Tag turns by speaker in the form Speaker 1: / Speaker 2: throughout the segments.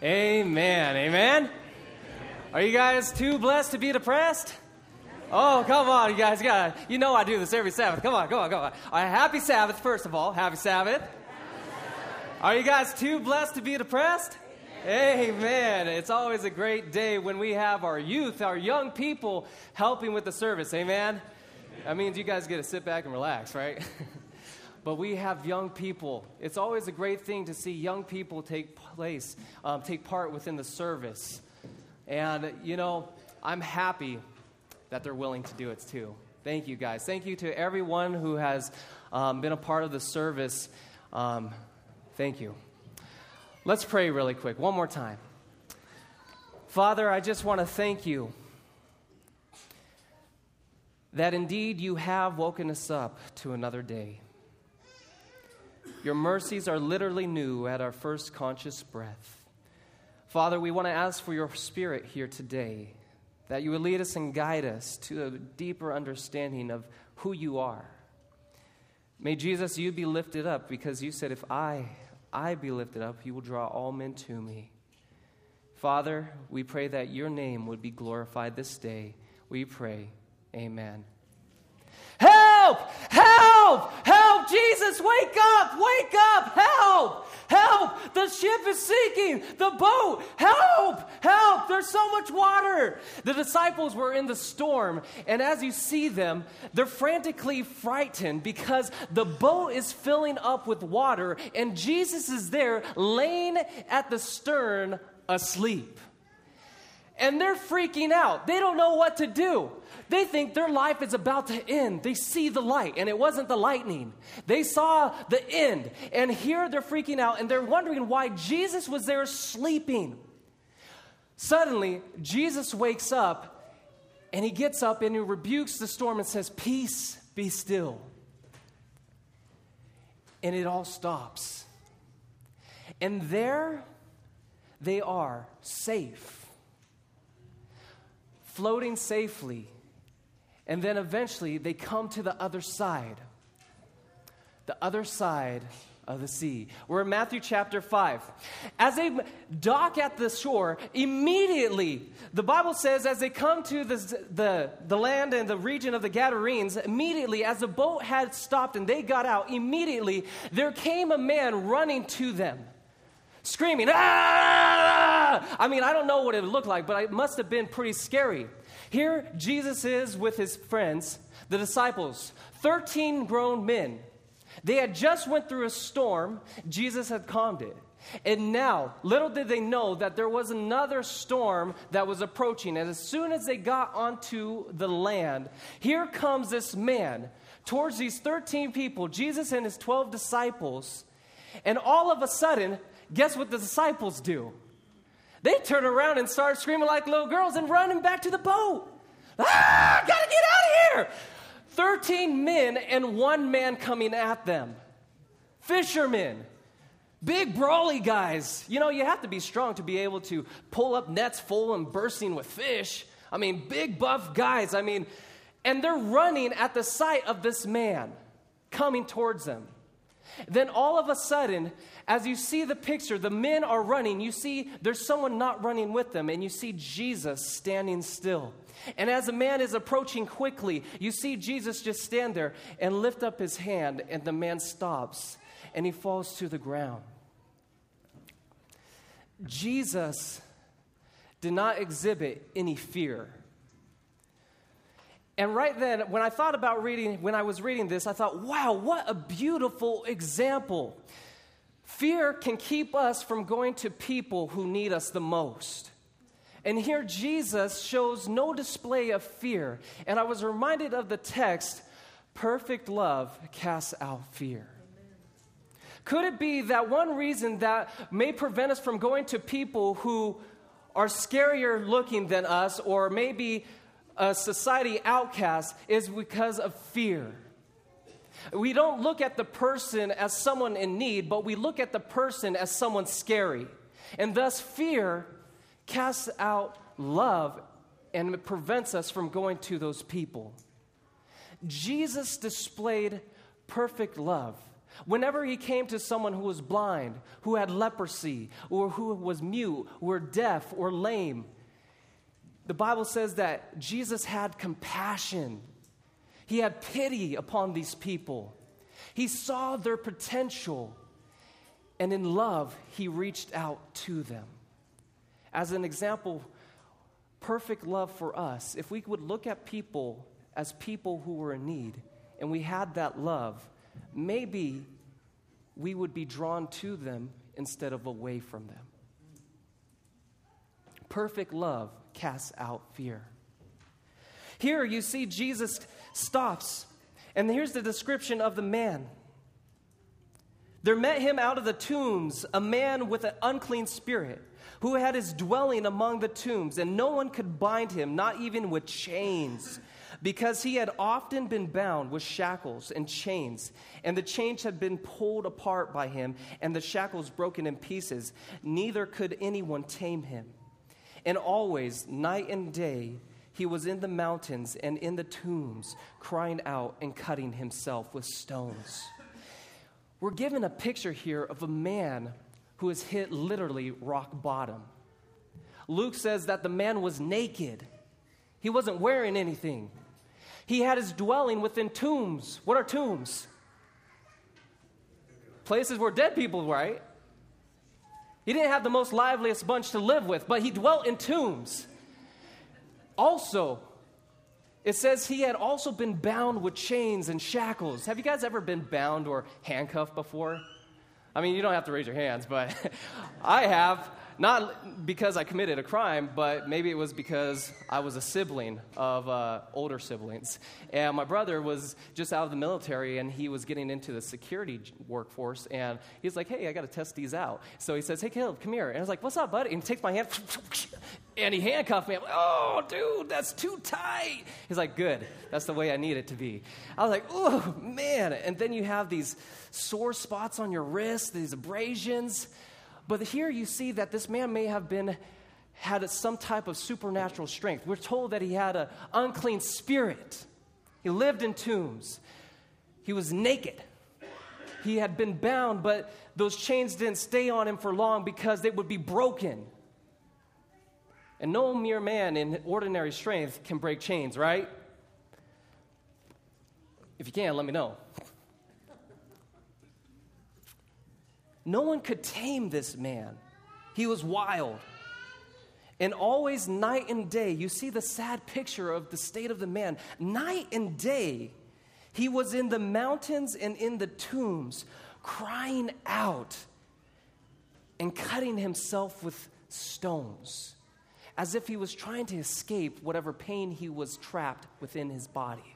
Speaker 1: Amen. Amen. Are you guys too blessed to be depressed? Oh, come on, you guys. You know I do this every Sabbath. Come on. All right, happy Sabbath, first of all. Happy Sabbath. Are you guys too blessed to be depressed? Amen. It's always a great day when we have our youth, our young people helping with the service. Amen. That means you guys get to sit back and relax, right? But we have young people. It's always a great thing to see young people take part within the service. And, I'm happy that they're willing to do it too. Thank you, guys. Thank you to everyone who has been a part of the service. Thank you. Let's pray really quick, one more time. Father, I just want to thank you that indeed you have woken us up to another day. Your mercies are literally new at our first conscious breath. Father, we want to ask for your Spirit here today, that you would lead us and guide us to a deeper understanding of who you are. May Jesus, you be lifted up, because you said, if I be lifted up, you will draw all men to me. Father, we pray that your name would be glorified this day. We pray, amen. Help! Help! Help! Jesus, wake up! Wake up! Help! Help! The ship is sinking! The boat! Help! Help! There's so much water! The disciples were in the storm, and as you see them, they're frantically frightened because the boat is filling up with water, and Jesus is there laying at the stern asleep. And they're freaking out. They don't know what to do. They think their life is about to end. They see the light, and it wasn't the lightning. They saw the end, and here they're freaking out, and they're wondering why Jesus was there sleeping. Suddenly, Jesus wakes up, and he gets up, and he rebukes the storm and says, "Peace, be still." And it all stops. And there they are, safe, floating safely. And then eventually they come to the other side of the sea. We're in Matthew chapter 5. As they dock at the shore, immediately, the Bible says, as they come to the land and the region of the Gadarenes, immediately, as the boat had stopped and they got out, immediately there came a man running to them, screaming, "Ah!" I mean, I don't know what it looked like, but it must have been pretty scary. Here, Jesus is with his friends, the disciples, 13 grown men. They had just went through a storm. Jesus had calmed it. And now, little did they know that there was another storm that was approaching. And as soon as they got onto the land, here comes this man towards these 13 people, Jesus and his 12 disciples. And all of a sudden, guess what the disciples do? They turn around and start screaming like little girls and running back to the boat. Ah, gotta get out of here! 13 men and one man coming at them. Fishermen. Big brawly guys. You have to be strong to be able to pull up nets full and bursting with fish. I mean, big buff guys. And they're running at the sight of this man coming towards them. Then all of a sudden, as you see the picture, the men are running. You see there's someone not running with them, and you see Jesus standing still. And as the man is approaching quickly, you see Jesus just stand there and lift up his hand, and the man stops, and he falls to the ground. Jesus did not exhibit any fear. And right then, when I was reading this, I thought, wow, what a beautiful example. Fear can keep us from going to people who need us the most. And here Jesus shows no display of fear. And I was reminded of the text, perfect love casts out fear. Could it be that one reason that may prevent us from going to people who are scarier looking than us, or maybe a society outcast, is because of fear? We don't look at the person as someone in need, but we look at the person as someone scary. And thus fear casts out love, and it prevents us from going to those people. Jesus displayed perfect love. Whenever he came to someone who was blind, who had leprosy, or who was mute, or deaf, or lame, the Bible says that Jesus had compassion. He had pity upon these people. He saw their potential, and in love, he reached out to them. As an example, perfect love for us, if we would look at people as people who were in need, and we had that love, maybe we would be drawn to them instead of away from them. Perfect love casts out fear. Here you see Jesus stops, and here's the description of the man. There met him out of the tombs a man with an unclean spirit, who had his dwelling among the tombs, and no one could bind him, not even with chains, because he had often been bound with shackles and chains, and the chains had been pulled apart by him, and the shackles broken in pieces. Neither could anyone tame him. And always, night and day, he was in the mountains and in the tombs, crying out and cutting himself with stones. We're given a picture here of a man who has hit literally rock bottom. Luke says that the man was naked. He wasn't wearing anything. He had his dwelling within tombs. What are tombs? Places where dead people were, right? He didn't have the most liveliest bunch to live with, but he dwelt in tombs. Also, it says he had also been bound with chains and shackles. Have you guys ever been bound or handcuffed before? I mean, you don't have to raise your hands, but I have. Not because I committed a crime, but maybe it was because I was a sibling of older siblings. And my brother was just out of the military, and he was getting into the security workforce. And he's like, hey, I got to test these out. So he says, hey, Caleb, come here. And I was like, what's up, bud? And he takes my hand, and he handcuffed me. I'm like, oh, dude, that's too tight. He's like, good. That's the way I need it to be. I was like, oh, man. And then you have these sore spots on your wrist, these abrasions. But here you see that this man may have had some type of supernatural strength. We're told that he had an unclean spirit. He lived in tombs. He was naked. He had been bound, but those chains didn't stay on him for long because they would be broken. And no mere man in ordinary strength can break chains, right? If you can, let me know. No one could tame this man. He was wild. And always night and day, you see the sad picture of the state of the man. Night and day, he was in the mountains and in the tombs, crying out and cutting himself with stones, as if he was trying to escape whatever pain he was trapped within his body.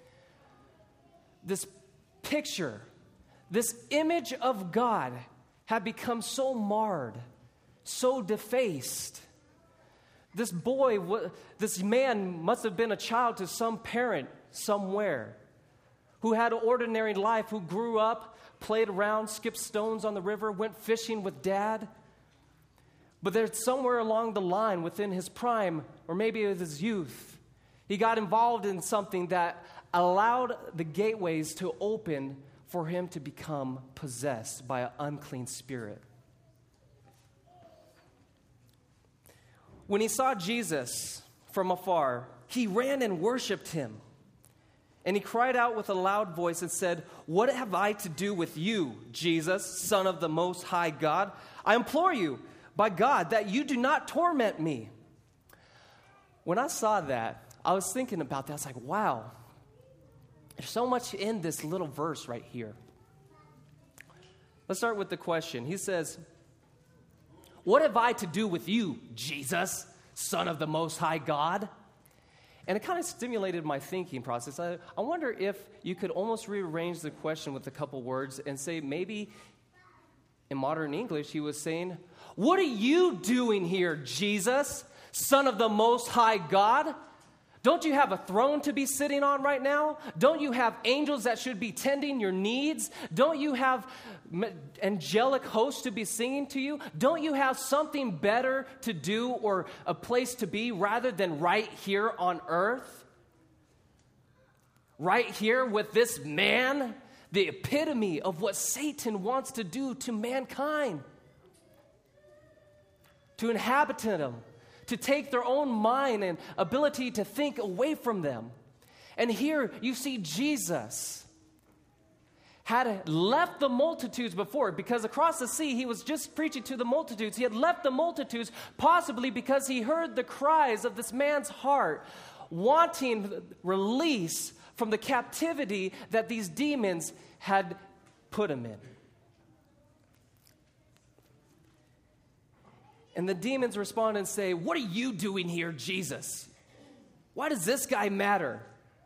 Speaker 1: This picture, this image of God had become so marred, so defaced. This man must have been a child to some parent somewhere who had an ordinary life, who grew up, played around, skipped stones on the river, went fishing with dad. But there's somewhere along the line within his prime, or maybe it was his youth, he got involved in something that allowed the gateways to open for him to become possessed by an unclean spirit. When he saw Jesus from afar, he ran and worshiped him. And he cried out with a loud voice and said, "What have I to do with you, Jesus, Son of the Most High God? I implore you, by God, that you do not torment me." When I saw that, I was thinking about that. I was like, wow. There's so much in this little verse right here. Let's start with the question. He says, "What have I to do with you, Jesus, Son of the Most High God?" And it kind of stimulated my thinking process. I wonder if you could almost rearrange the question with a couple words and say, maybe in modern English, he was saying, "What are you doing here, Jesus, Son of the Most High God? Don't you have a throne to be sitting on right now? Don't you have angels that should be tending your needs? Don't you have angelic hosts to be singing to you? Don't you have something better to do or a place to be rather than right here on earth? Right here with this man the epitome of what Satan wants to do to mankind. To inhabit them, to take their own mind and ability to think away from them. And here you see Jesus had left the multitudes before, because across the sea he was just preaching to the multitudes. He had left the multitudes possibly because he heard the cries of this man's heart, wanting release from the captivity that these demons had put him in. And the demons respond and say, "What are you doing here, Jesus? Why does this guy matter?"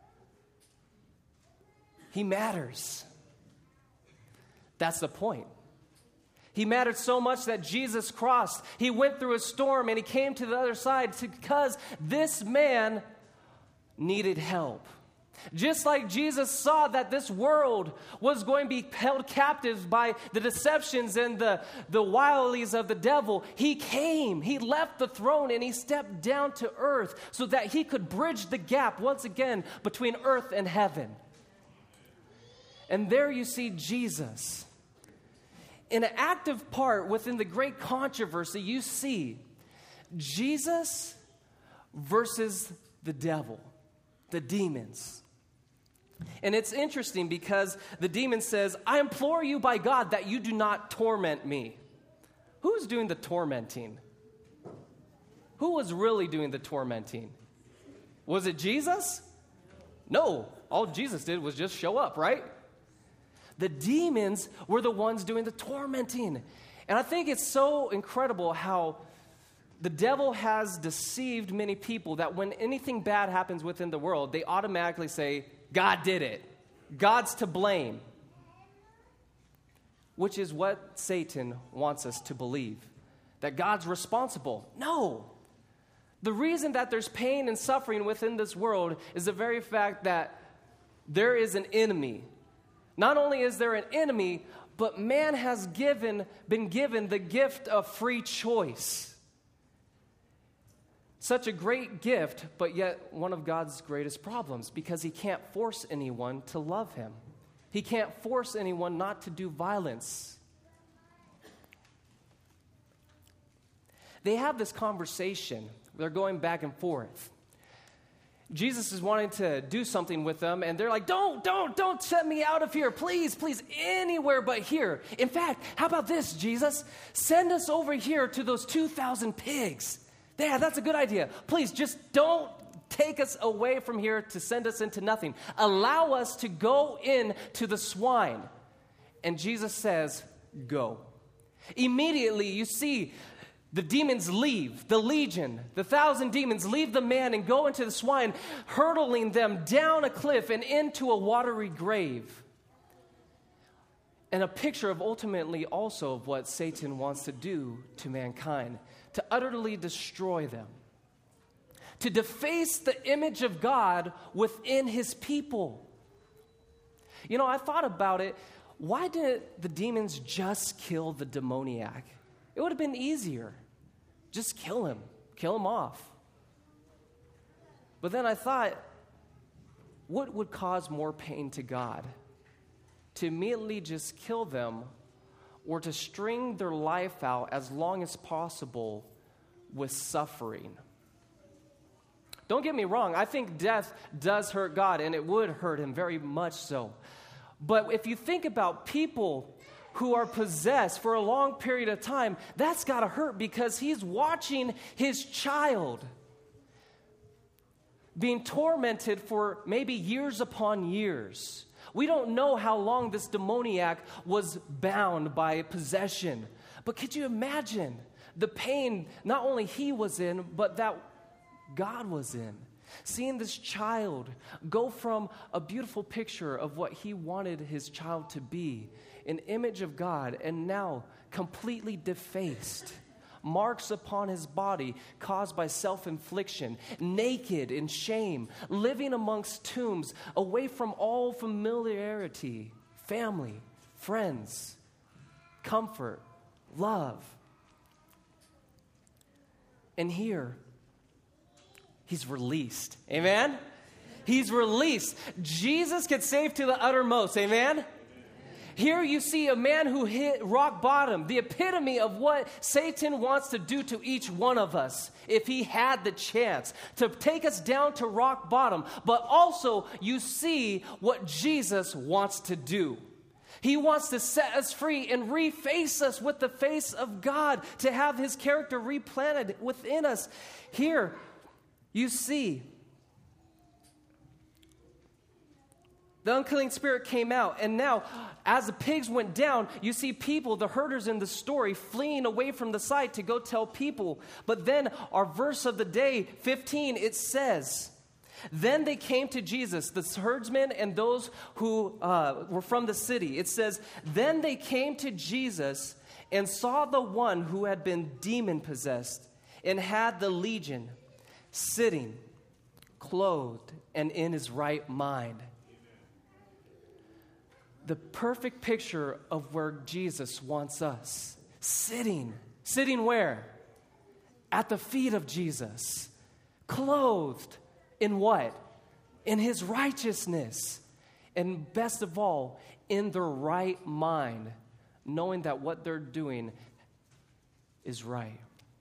Speaker 1: He matters. That's the point. He mattered so much that Jesus crossed. He went through a storm and he came to the other side because this man needed help. Just like Jesus saw that this world was going to be held captive by the deceptions and the wilies of the devil, he came, he left the throne, and he stepped down to earth so that he could bridge the gap once again between earth and heaven. And there you see Jesus. In an active part within the great controversy, you see Jesus versus the devil, the demons. And it's interesting because the demon says, "I implore you by God that you do not torment me." Who's doing the tormenting? Who was really doing the tormenting? Was it Jesus? No. All Jesus did was just show up, right? The demons were the ones doing the tormenting. And I think it's so incredible how the devil has deceived many people that when anything bad happens within the world, they automatically say, "God did it. God's to blame." Which is what Satan wants us to believe, that God's responsible. No. The reason that there's pain and suffering within this world is the very fact that there is an enemy. Not only is there an enemy, but man has been given the gift of free choice. Such a great gift, but yet one of God's greatest problems, because he can't force anyone to love him. He can't force anyone not to do violence. They have this conversation. They're going back and forth. Jesus is wanting to do something with them, and they're like, don't set me out of here. Please, anywhere but here. In fact, how about this, Jesus? Send us over here to those 2,000 pigs. Yeah, that's a good idea. Please, just don't take us away from here to send us into nothing. Allow us to go in to the swine. And Jesus says, go. Immediately, you see the demons leave, the legion, the 1,000 demons leave the man and go into the swine, hurtling them down a cliff and into a watery grave. And a picture of ultimately also of what Satan wants to do to mankind, to utterly destroy them, to deface the image of God within his people. You know, I thought about it. Why didn't the demons just kill the demoniac? It would have been easier. Just kill him off. But then I thought, what would cause more pain to God? To immediately just kill them, or to string their life out as long as possible with suffering? Don't get me wrong, I think death does hurt God, and it would hurt him very much so. But if you think about people who are possessed for a long period of time, that's got to hurt, because he's watching his child being tormented for maybe years upon years. We don't know how long this demoniac was bound by possession. But could you imagine the pain not only he was in, but that God was in? Seeing this child go from a beautiful picture of what he wanted his child to be, an image of God, and now completely defaced. Marks upon his body caused by self-infliction, naked in shame, living amongst tombs, away from all familiarity, family, friends, comfort, love. And here, he's released. Amen? He's released. Jesus gets saved to the uttermost. Amen? Here you see a man who hit rock bottom, the epitome of what Satan wants to do to each one of us if he had the chance to take us down to rock bottom. But also you see what Jesus wants to do. He wants to set us free and reface us with the face of God, to have his character replanted within us. Here you see the unclean spirit came out, and now, as the pigs went down, you see people, the herders in the story, fleeing away from the site to go tell people. But then, our verse of the day, 15, it says, then they came to Jesus, the herdsmen and those who were from the city. It says, then they came to Jesus and saw the one who had been demon-possessed and had the legion sitting, clothed, and in his right mind. The perfect picture of where Jesus wants us. Sitting. Sitting where? At the feet of Jesus. Clothed in what? In his righteousness. And best of all, in their right mind, knowing that what they're doing is right.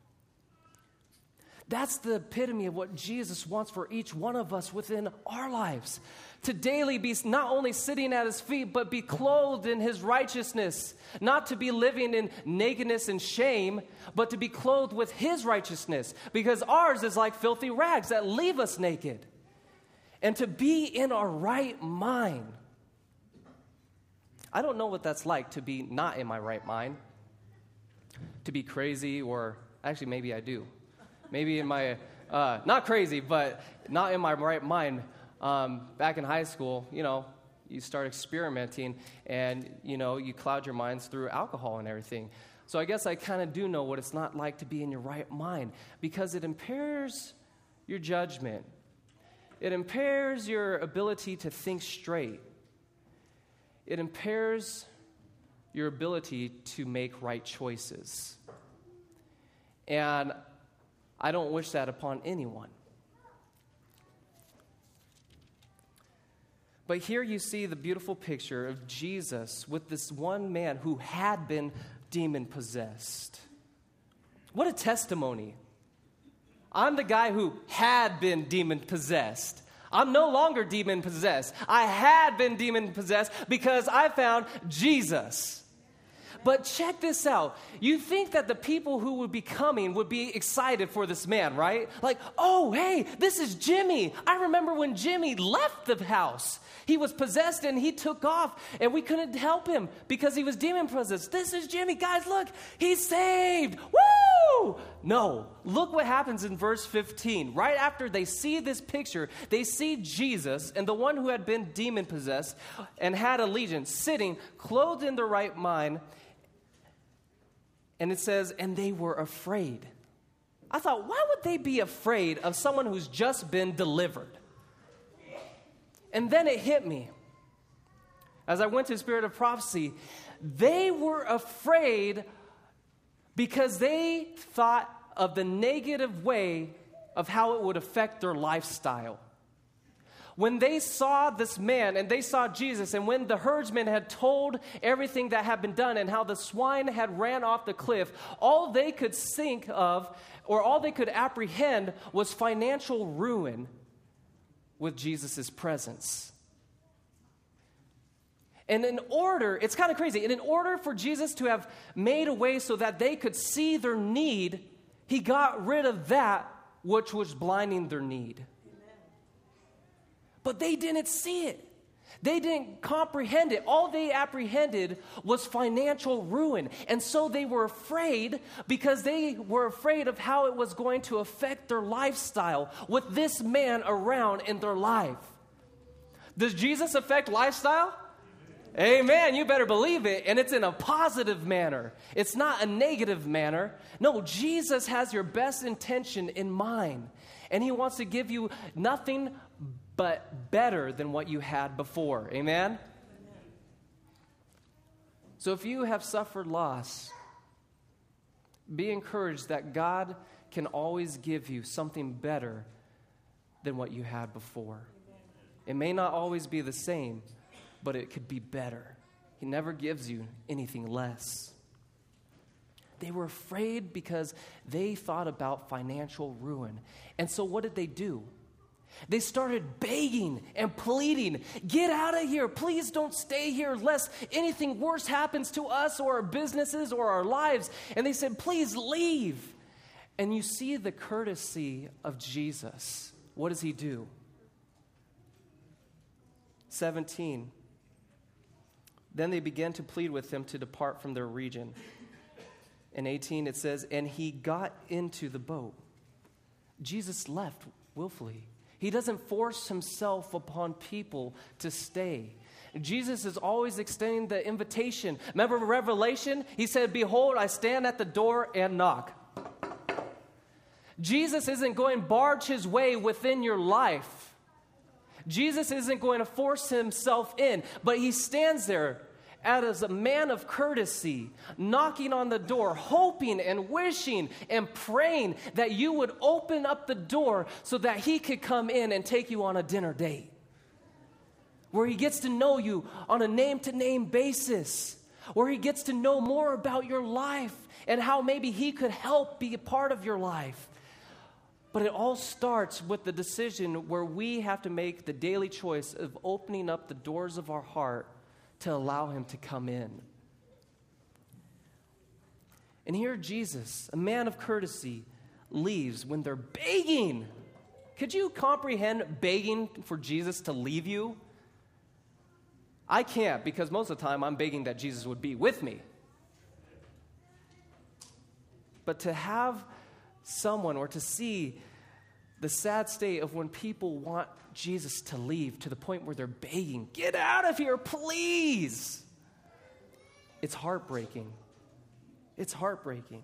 Speaker 1: That's the epitome of what Jesus wants for each one of us within our lives. To daily be not only sitting at his feet, but be clothed in his righteousness. Not to be living in nakedness and shame, but to be clothed with his righteousness. Because ours is like filthy rags that leave us naked. And to be in our right mind. I don't know what that's like to be not in my right mind. To be crazy, or actually maybe I do. Maybe in my, not crazy, but not in my right mind. Back in high school, you start experimenting and, you cloud your minds through alcohol and everything. So I guess I kind of do know what it's not like to be in your right mind, because it impairs your judgment. It impairs your ability to think straight. It impairs your ability to make right choices. And I don't wish that upon anyone. But here you see the beautiful picture of Jesus with this one man who had been demon-possessed. What a testimony. I'm the guy who had been demon-possessed. I'm no longer demon-possessed. I had been demon-possessed because I found Jesus. But check this out. You think that the people who would be coming would be excited for this man, right? Like, oh, hey, this is Jimmy. I remember when Jimmy left the house. He was possessed and he took off, and we couldn't help him because he was demon-possessed. This is Jimmy. Guys, look, he's saved. Woo! No, look what happens in verse 15. Right after they see this picture, they see Jesus and the one who had been demon-possessed and had a legion sitting, clothed in their right mind. And it says, and they were afraid. I thought, why would they be afraid of someone who's just been delivered? And then it hit me. As I went to the Spirit of Prophecy, they were afraid because they thought of the negative way of how it would affect their lifestyle. When they saw this man and they saw Jesus, and when the herdsmen had told everything that had been done and how the swine had ran off the cliff, all they could think of, or all they could apprehend, was financial ruin with Jesus' presence. And it's kind of crazy, and in order for Jesus to have made a way so that they could see their need, he got rid of that which was blinding their need. But they didn't see it. They didn't comprehend it. All they apprehended was financial ruin. And so they were afraid because they were afraid of how it was going to affect their lifestyle with this man around in their life. Does Jesus affect lifestyle? Amen. You better believe it. And it's in a positive manner. It's not a negative manner. No, Jesus has your best intention in mind. And he wants to give you nothing but better than what you had before. Amen? So if you have suffered loss, be encouraged that God can always give you something better than what you had before. It may not always be the same, but it could be better. He never gives you anything less. They were afraid because they thought about financial ruin. And so what did they do? They started begging and pleading, get out of here. Please don't stay here lest anything worse happens to us or our businesses or our lives. And they said, please leave. And you see the courtesy of Jesus. What does he do? 17. Then they began to plead with him to depart from their region. In 18 it says, and he got into the boat. Jesus left willfully. He doesn't force himself upon people to stay. Jesus is always extending the invitation. Remember Revelation? He said, behold, I stand at the door and knock. Jesus isn't going to barge his way within your life. Jesus isn't going to force himself in, but he stands there as a man of courtesy, knocking on the door, hoping and wishing and praying that you would open up the door so that he could come in and take you on a dinner date, where he gets to know you on a name-to-name basis, where he gets to know more about your life and how maybe he could help be a part of your life. But it all starts with the decision where we have to make the daily choice of opening up the doors of our heart to allow him to come in. And here Jesus, a man of courtesy, leaves when they're begging. Could you comprehend begging for Jesus to leave you? I can't, because most of the time I'm begging that Jesus would be with me. But to have someone or to see the sad state of when people want Jesus to leave to the point where they're begging, get out of here, please. It's heartbreaking. It's heartbreaking.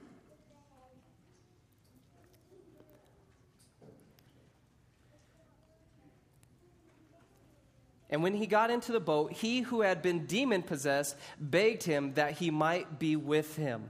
Speaker 1: And when he got into the boat, he who had been demon-possessed begged him that he might be with him.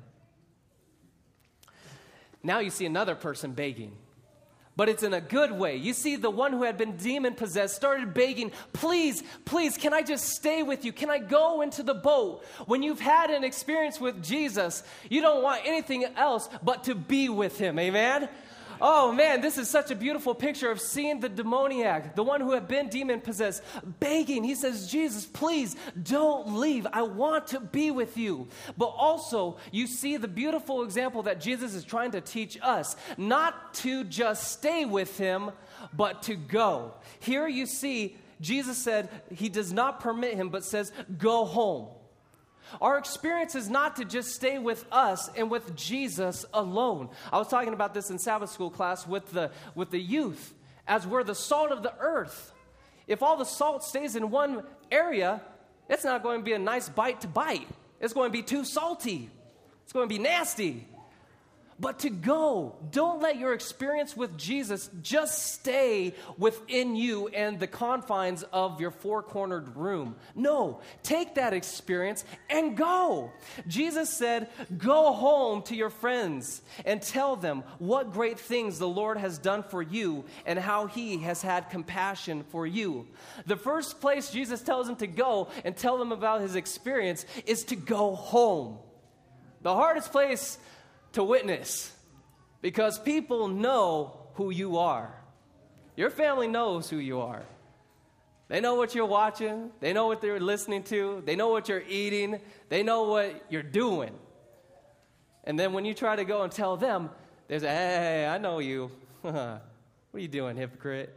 Speaker 1: Now you see another person begging. But it's in a good way. You see the one who had been demon-possessed started begging, please, please, can I just stay with you? Can I go into the boat? When you've had an experience with Jesus, you don't want anything else but to be with him. Amen? Oh man, this is such a beautiful picture of seeing the demoniac, the one who had been demon-possessed, begging. He says, Jesus, please don't leave. I want to be with you. But also, you see the beautiful example that Jesus is trying to teach us, not to just stay with him, but to go. Here you see, Jesus said he does not permit him, but says, go home. Our experience is not to just stay with us and with Jesus alone. I was talking about this in Sabbath school class with the youth, as we're the salt of the earth. If all the salt stays in one area, it's not going to be a nice bite to bite. It's going to be too salty. It's going to be nasty. But to go, don't let your experience with Jesus just stay within you and the confines of your four-cornered room. No, take that experience and go. Jesus said, go home to your friends and tell them what great things the Lord has done for you and how he has had compassion for you. The first place Jesus tells them to go and tell them about his experience is to go home. The hardest place to witness, because people know who you are. Your family knows who you are. They know what you're watching. They know what they're listening to. They know what you're eating. They know what you're doing. And then when you try to go and tell them, there's a, hey, I know you. What are you doing, hypocrite?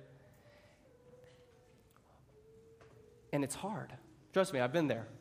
Speaker 1: And it's hard. Trust me, I've been there.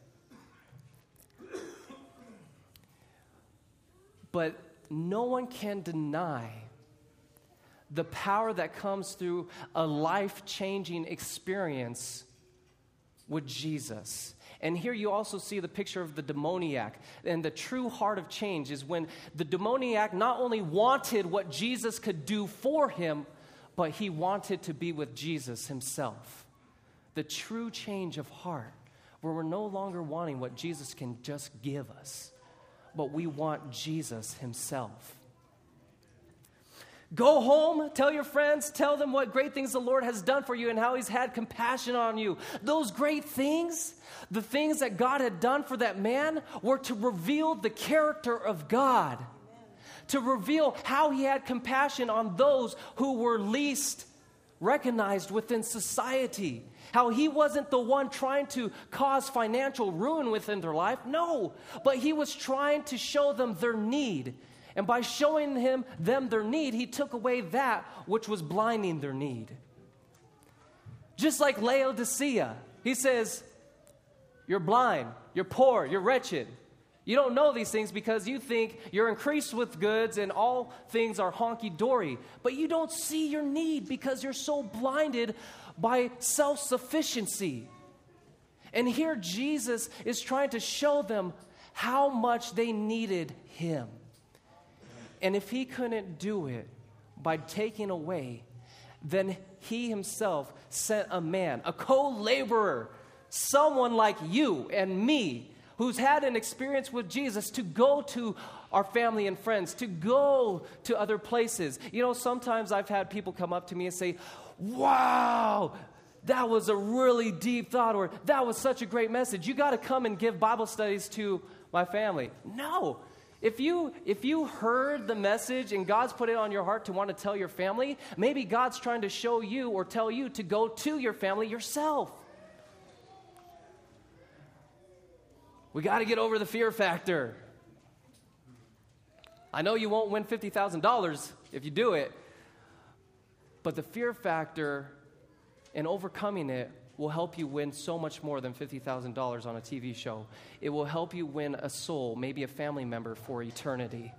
Speaker 1: But no one can deny the power that comes through a life-changing experience with Jesus. And here you also see the picture of the demoniac. And the true heart of change is when the demoniac not only wanted what Jesus could do for him, but he wanted to be with Jesus himself. The true change of heart, where we're no longer wanting what Jesus can just give us, but we want Jesus himself. Go home, tell your friends, tell them what great things the Lord has done for you and how he's had compassion on you. Those great things, the things that God had done for that man, were to reveal the character of God, to reveal how he had compassion on those who were least recognized within society. How he wasn't the one trying to cause financial ruin within their life. No, but he was trying to show them their need. And by showing them their need, he took away that which was blinding their need. Just like Laodicea, he says, you're blind, you're poor, you're wretched. You don't know these things because you think you're increased with goods and all things are honky-dory. But you don't see your need because you're so blinded by self-sufficiency. And here Jesus is trying to show them how much they needed him. And if he couldn't do it by taking away, then he himself sent a man, a co-laborer, someone like you and me, who's had an experience with Jesus, to go to our family and friends, to go to other places. You know, sometimes I've had people come up to me and say, wow, that was a really deep thought, or that was such a great message. You got to come and give Bible studies to my family. No. If you heard the message and God's put it on your heart to want to tell your family, maybe God's trying to show you or tell you to go to your family yourself. We got to get over the fear factor. I know you won't win $50,000 if you do it, but the fear factor and overcoming it will help you win so much more than $50,000 on a TV show. It will help you win a soul, maybe a family member, for eternity.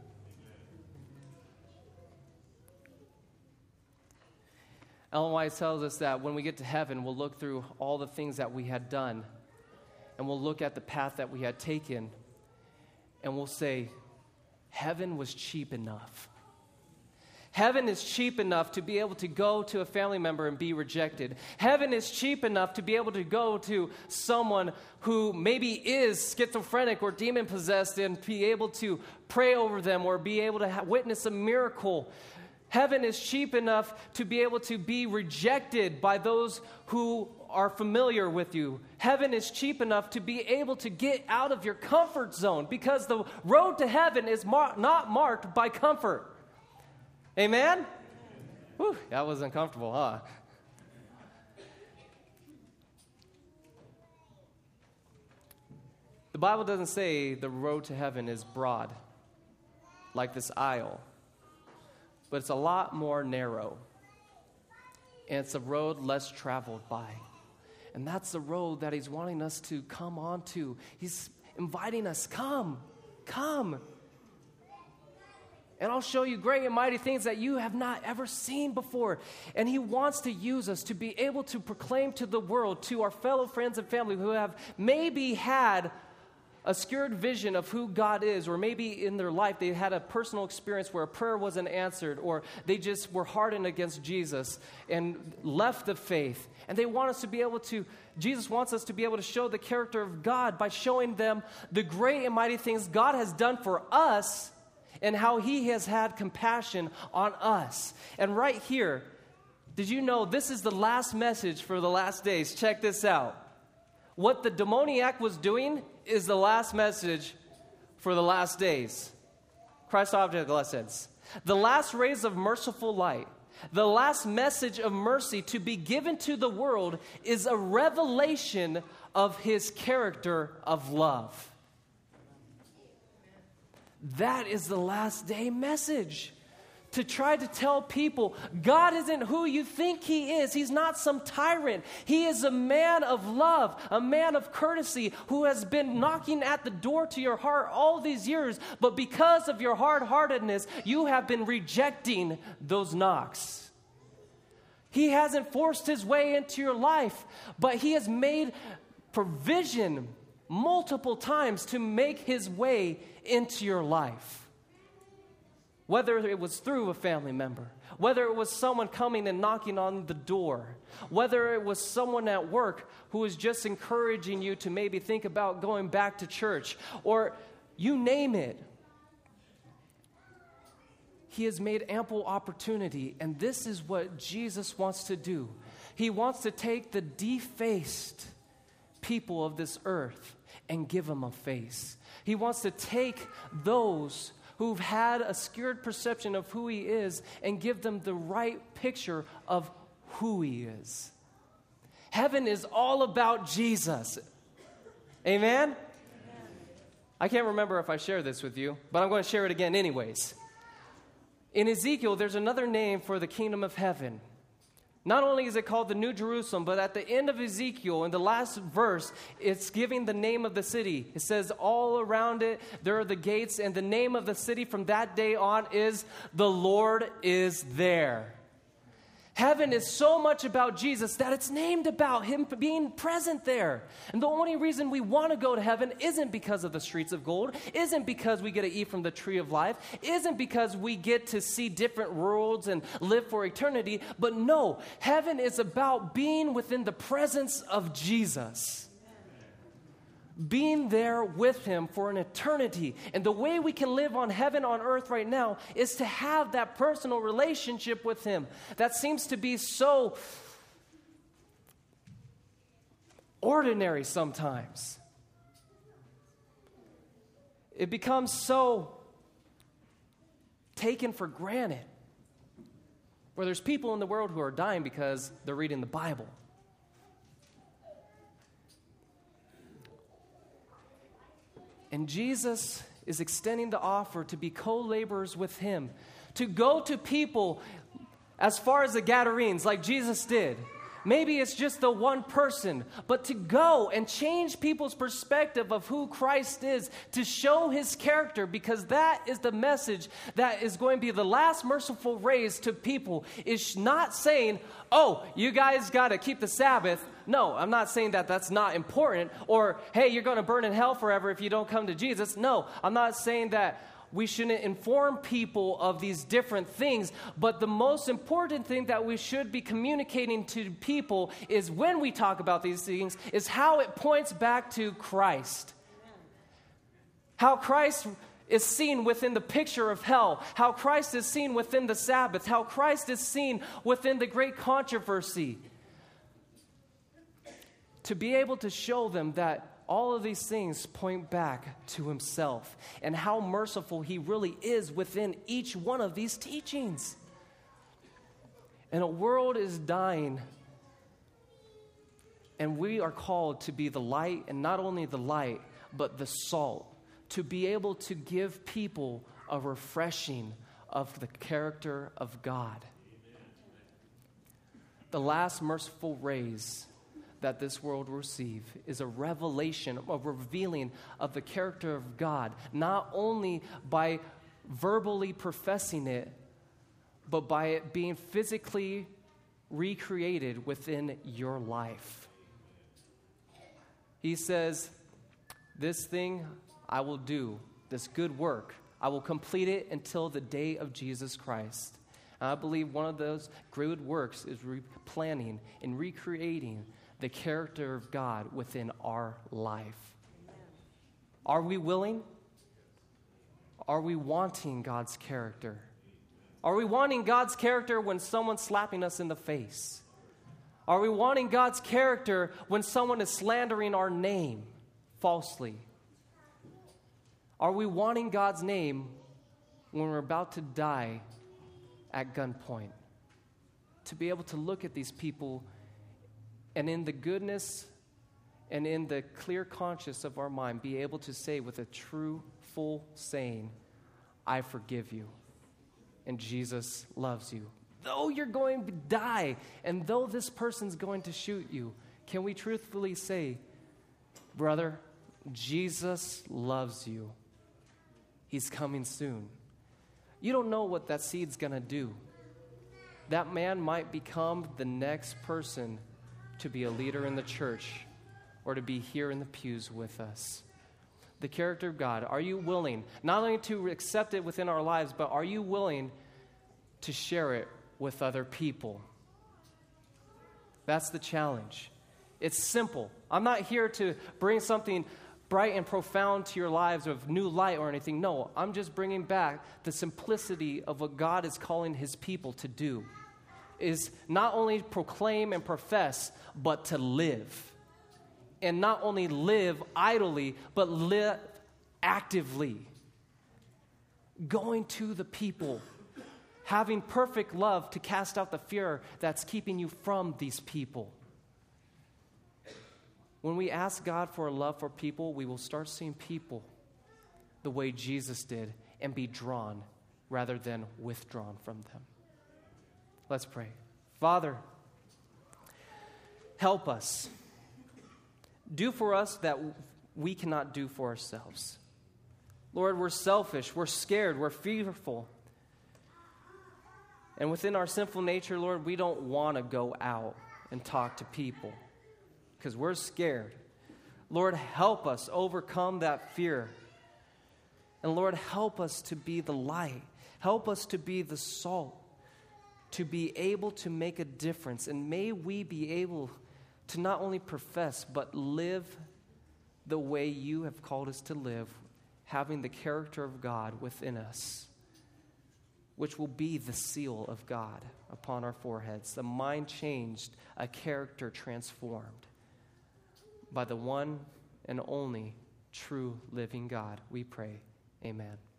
Speaker 1: Ellen White tells us that when we get to heaven, we'll look through all the things that we had done, and we'll look at the path that we had taken, and we'll say, heaven was cheap enough. Heaven is cheap enough to be able to go to a family member and be rejected. Heaven is cheap enough to be able to go to someone who maybe is schizophrenic or demon-possessed and be able to pray over them or be able to witness a miracle. Heaven is cheap enough to be able to be rejected by those who are familiar with you. Heaven is cheap enough to be able to get out of your comfort zone, because the road to heaven is not marked by comfort. Amen? Whew, that was uncomfortable, huh? The Bible doesn't say the road to heaven is broad, like this aisle, but it's a lot more narrow, and it's a road less traveled by. And that's the road that he's wanting us to come onto. He's inviting us, come. And I'll show you great and mighty things that you have not ever seen before. And he wants to use us to be able to proclaim to the world, to our fellow friends and family who have maybe had a skewed vision of who God is, or maybe in their life they had a personal experience where a prayer wasn't answered, or they just were hardened against Jesus and left the faith. And they want us to be able to, Jesus wants us to be able to show the character of God by showing them the great and mighty things God has done for us and how he has had compassion on us. And right here, did you know this is the last message for the last days? Check this out. What the demoniac was doing is the last message for the last days. Christ's object lessons. The last rays of merciful light. The last message of mercy to be given to the world is a revelation of his character of love. That is the last day message. To try to tell people, God isn't who you think he is. He's not some tyrant. He is a man of love, a man of courtesy who has been knocking at the door to your heart all these years. But because of your hard-heartedness, you have been rejecting those knocks. He hasn't forced his way into your life, but he has made provision multiple times to make his way into your life. Whether it was through a family member, whether it was someone coming and knocking on the door, whether it was someone at work who was just encouraging you to maybe think about going back to church, or you name it. He has made ample opportunity, and this is what Jesus wants to do. He wants to take the defaced people of this earth and give them a face. He wants to take those who've had a skewed perception of who He is and give them the right picture of who He is. Heaven is all about Jesus. Amen? Amen? I can't remember if I shared this with you, but I'm going to share it again anyways. In Ezekiel, there's another name for the kingdom of heaven. Not only is it called the New Jerusalem, but at the end of Ezekiel, in the last verse, it's giving the name of the city. It says all around it, there are the gates, and the name of the city from that day on is the Lord is there. Heaven is so much about Jesus that it's named about Him being present there. And the only reason we want to go to heaven isn't because of the streets of gold, isn't because we get to eat from the tree of life, isn't because we get to see different worlds and live for eternity, but no, heaven is about being within the presence of Jesus. Being there with Him for an eternity. And the way we can live on heaven on earth right now is to have that personal relationship with Him. That seems to be so ordinary sometimes. It becomes so taken for granted. Where there's people in the world who are dying because they're reading the Bible. And Jesus is extending the offer to be co-laborers with Him, to go to people as far as the Gadarenes, like Jesus did. Maybe it's just the one person, but to go and change people's perspective of who Christ is, to show His character, because that is the message that is going to be the last merciful raise to people, is not saying, oh, you guys got to keep the Sabbath. No, I'm not saying that that's not important, or, hey, you're going to burn in hell forever if you don't come to Jesus. No, I'm not saying that we shouldn't inform people of these different things, but the most important thing that we should be communicating to people is when we talk about these things, is how it points back to Christ. How Christ is seen within the picture of hell, how Christ is seen within the Sabbath, how Christ is seen within the great controversy. To be able to show them that all of these things point back to Himself and how merciful He really is within each one of these teachings. And a world is dying, and we are called to be the light, and not only the light, but the salt, to be able to give people a refreshing of the character of God. The last merciful raise that this world will receive is a revelation, a revealing of the character of God, not only by verbally professing it, but by it being physically recreated within your life. He says, this thing I will do, this good work, I will complete it until the day of Jesus Christ. And I believe one of those good works is replanting and recreating the character of God within our life. Are we willing? Are we wanting God's character? Are we wanting God's character when someone's slapping us in the face? Are we wanting God's character when someone is slandering our name falsely? Are we wanting God's name when we're about to die at gunpoint? To be able to look at these people and in the goodness and in the clear conscience of our mind, be able to say with a true, full saying, I forgive you, and Jesus loves you. Though you're going to die, and though this person's going to shoot you, can we truthfully say, brother, Jesus loves you. He's coming soon. You don't know what that seed's going to do. That man might become the next person to be a leader in the church or to be here in the pews with us. The character of God, are you willing not only to accept it within our lives, but are you willing to share it with other people? That's the challenge. It's simple. I'm not here to bring something bright and profound to your lives of new light or anything. No, I'm just bringing back the simplicity of what God is calling his people to do, is not only proclaim and profess, but to live. And not only live idly, but live actively. Going to the people, having perfect love to cast out the fear that's keeping you from these people. When we ask God for a love for people, we will start seeing people the way Jesus did and be drawn rather than withdrawn from them. Let's pray. Father, help us. Do for us that we cannot do for ourselves. Lord, we're selfish, we're scared, we're fearful. And within our sinful nature, Lord, we don't want to go out and talk to people because we're scared. Lord, help us overcome that fear. And Lord, help us to be the light. Help us to be the salt, to be able to make a difference. And may we be able to not only profess, but live the way you have called us to live, having the character of God within us, which will be the seal of God upon our foreheads, the mind changed, a character transformed by the one and only true living God. We pray, amen.